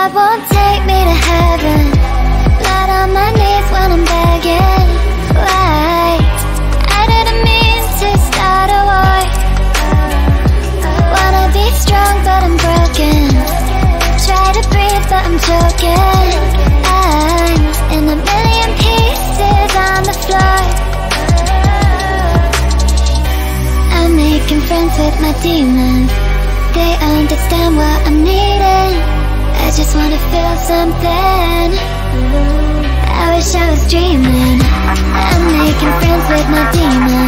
God won't take me to heaven. Blood on my knees when I'm begging. Why? I didn't mean to start a war. Wanna be strong but I'm broken. Try to breathe but I'm choking. I'm in a million pieces on the floor. I'm making friends with my demons. They understand what I'm needing. I just wanna feel something. I wish I was dreaming. I'm making friends with my demons.